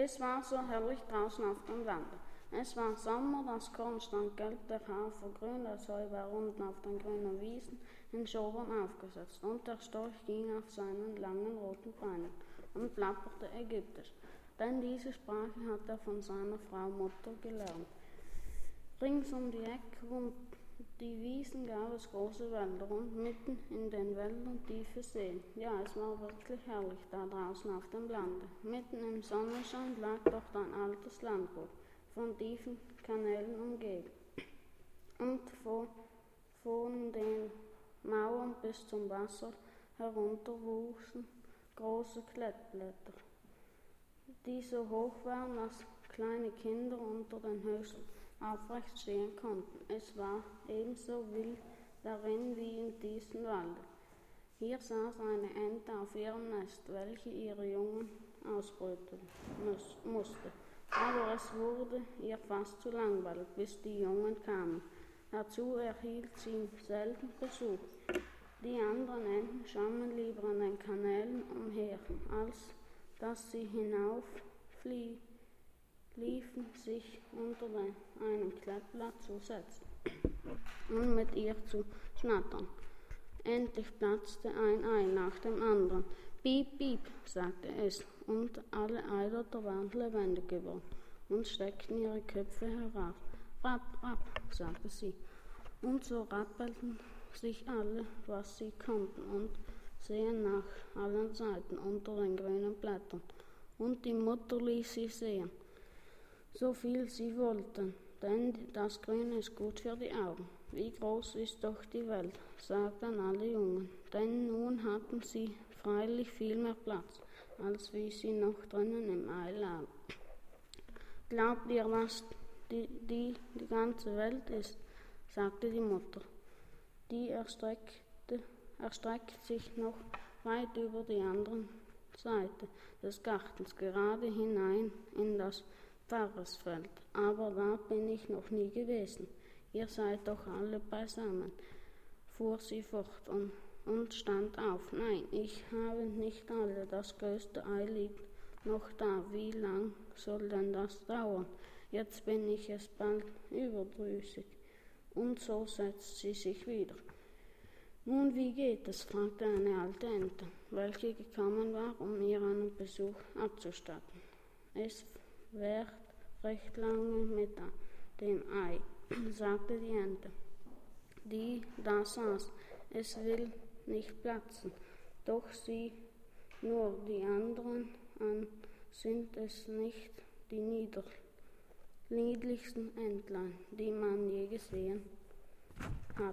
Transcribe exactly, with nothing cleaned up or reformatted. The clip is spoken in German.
Es war so herrlich draußen auf dem Lande. Es war Sommer, das Korn stand gelb, der Hafer grün, das Heu war unten auf den grünen Wiesen in Schobern aufgesetzt, und der Storch ging auf seinen langen roten Beinen und plapperte ägyptisch, denn diese Sprache hat er von seiner Frau Mutter gelernt. Rings um die Ecke und die Wiesen gab es große Wälder und mitten in den Wäldern tiefe Seen. Ja, es war wirklich herrlich da draußen auf dem Lande. Mitten im Sonnenschein lag dort ein altes Landgut, von tiefen Kanälen umgeben. Und von, von den Mauern bis zum Wasser herunter wuchsen große Klettblätter, die so hoch waren, dass kleine Kinder unter den Höchsten aufrecht stehen konnten. Es war ebenso wild darin wie in diesem Walde. Hier saß eine Ente auf ihrem Nest, welche ihre Jungen ausbrüten musste. Aber es wurde ihr fast zu langweilig, bis die Jungen kamen. Dazu erhielt sie selten Besuch. Die anderen Enten schwammen lieber an den Kanälen umher, als dass sie hinaufliefen, sich unter den, einem Klettblatt zu setzen und mit ihr zu schnattern. Endlich platzte ein Ei nach dem anderen. Piep, piep, sagte es, und alle Eidotter waren lebendig geworden und steckten ihre Köpfe heraus. Rapp, rapp, sagte sie, und so rappelten sich alle, was sie konnten, und sehen nach allen Seiten unter den grünen Blättern. Und die Mutter ließ sie sehen, so viel sie wollten, denn das Grüne ist gut für die Augen. Wie groß ist doch die Welt, sagten alle Jungen, denn nun hatten sie freilich viel mehr Platz, als wie sie noch drinnen im Ei lagen. Glaubt ihr, was die, die, die ganze Welt ist? Sagte die Mutter. Die erstreckte, erstreckt sich noch weit über die andere Seite des Gartens, gerade hinein in das Pfarrersfeld. Aber da bin ich noch nie gewesen. Ihr seid doch alle beisammen, fuhr sie fort und, und stand auf. Nein, ich habe nicht alle, das größte Ei liegt noch da. Wie lang soll denn das dauern? Jetzt bin ich es bald überdrüssig. Und so setzt sie sich wieder. Nun, wie geht es? Fragte eine alte Ente, welche gekommen war, um ihr einen Besuch abzustatten. Es währt recht lange mit dem Ei, sagte die Ente, die da saß. Es will nicht platzen, doch sieh nur die anderen an, sind es nicht die nieder, niedlichsten Entlein, die man je gesehen